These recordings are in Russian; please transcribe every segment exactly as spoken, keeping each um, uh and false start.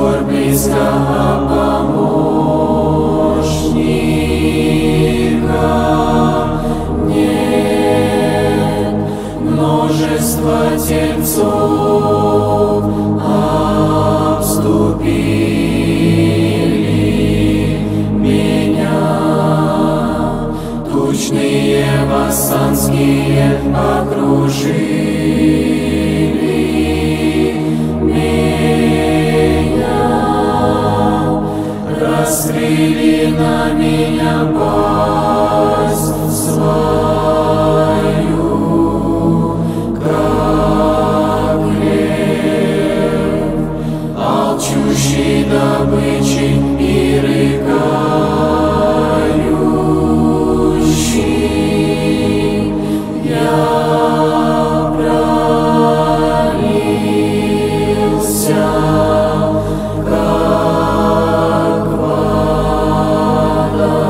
скорбь близкого помощника. Нет, множество тельцов обступили меня, тучные вассанские окружили меня, раскрыли на меня пасть свою, как лев, алчущий добычи и рыкающий. Я пролился, как вода,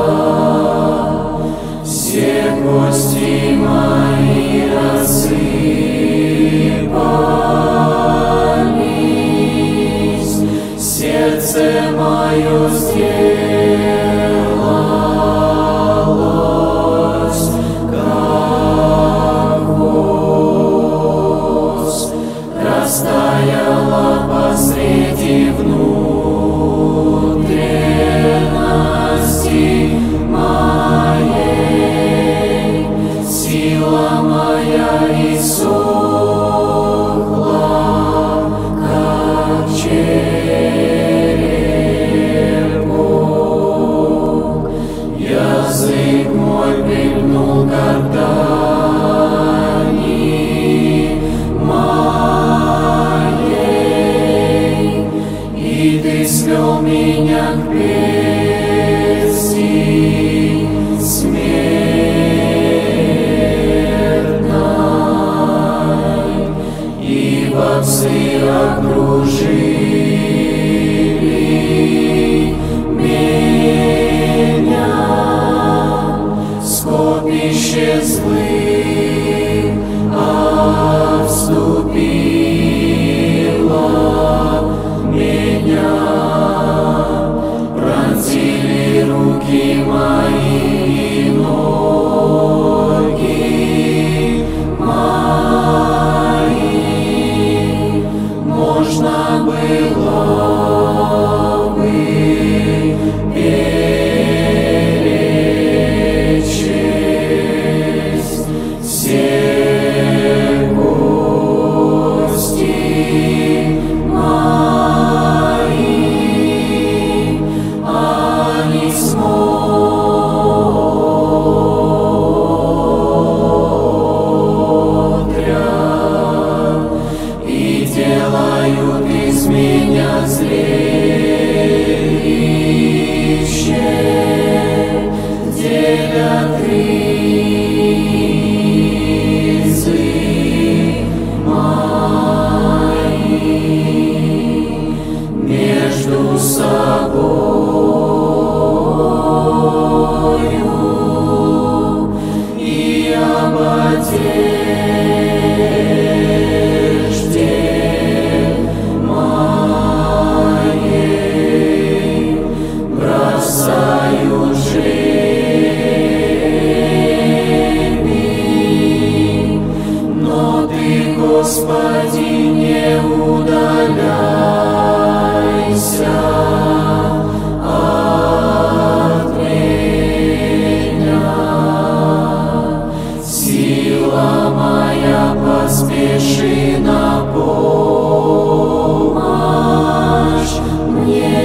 все кости мои рассыпались, сердце мое сделалось, как воз, растаяло посреди внутренности моей, сила моя иссохла, как черепок, язык мой прильнул к гортани моей, и ты свел меня к персти смертной, ибо псы окружили меня, скопище злых обступило меня, пронзили руки мои и ноги мои. Можно было бы перечесть все кости мои, а не смотрят и делают из меня зрелище, делят ризы мои между собою и об одежде моей бросают жребий, но ты, Господи, не удаляйся от меня. Сила моя, поспеши на помощь мне.